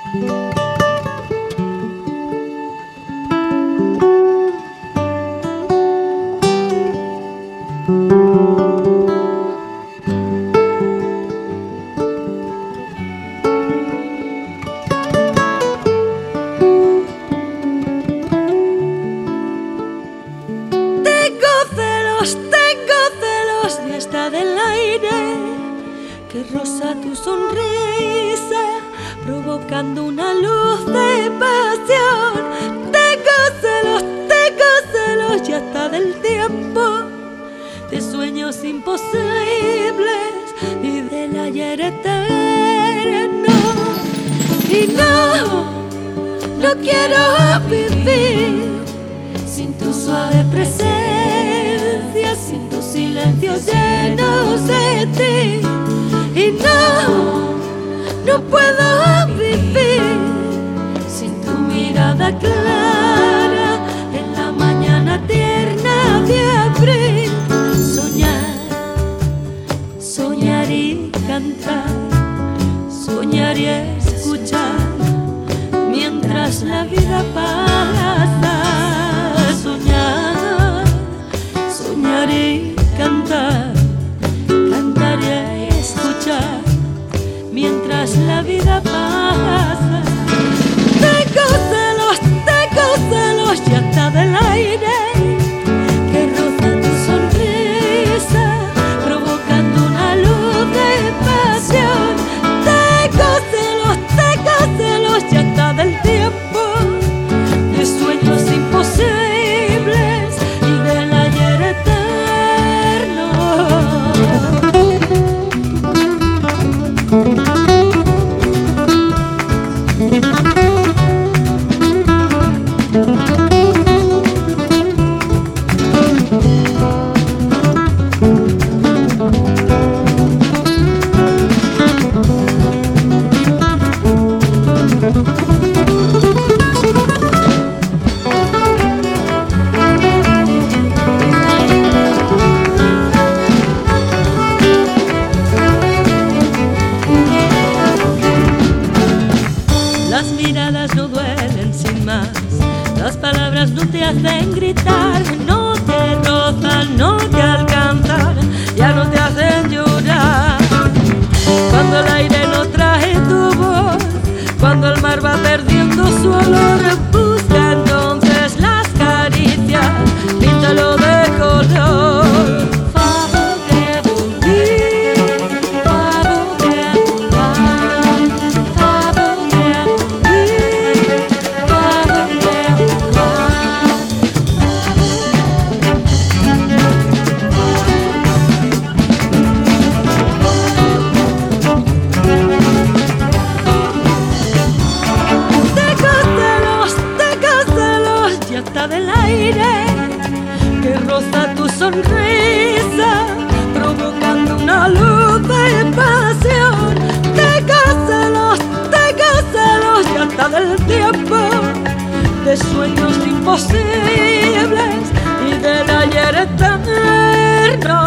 Tengo celos y hasta del aire que roza tu sonrisa, provocando una luz de pasión. Tengo celos y hasta del tiempo, de sueños imposibles y del ayer eterno. Y no quiero vivir sin tu suave presencia, sin tus silencios llenos de ti. Y no puedo vivir sin tu mirada clara en la mañana tierna de abril. Soñar y cantar, soñar y escuchar mientras la vida pasa. Soñar y cantar, cantar y escuchar mientras la vida pasa. Tengo celos y hasta del aire que roza tu sonrisa, provocando una luz de pasión. Tengo celos y hasta del tiempo, de sueños imposibles y del ayer eterno. Las miradas no duelen sin más, las palabras no te hacen gritar, no te rozan, no te alcanzan, ya no te hacen llorar. Cuando el aire no trae tu voz, cuando el mar va perdiendo su olor, busca entonces las caricias, píntalo de color. Del aire que roza tu sonrisa, provocando una luz de pasión. Tengo celos y hasta del tiempo, de sueños imposibles y del ayer eterno.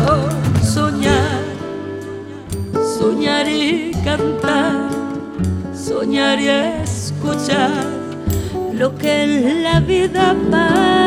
Soñar y cantar, soñar y escuchar lo que en la vida pasa.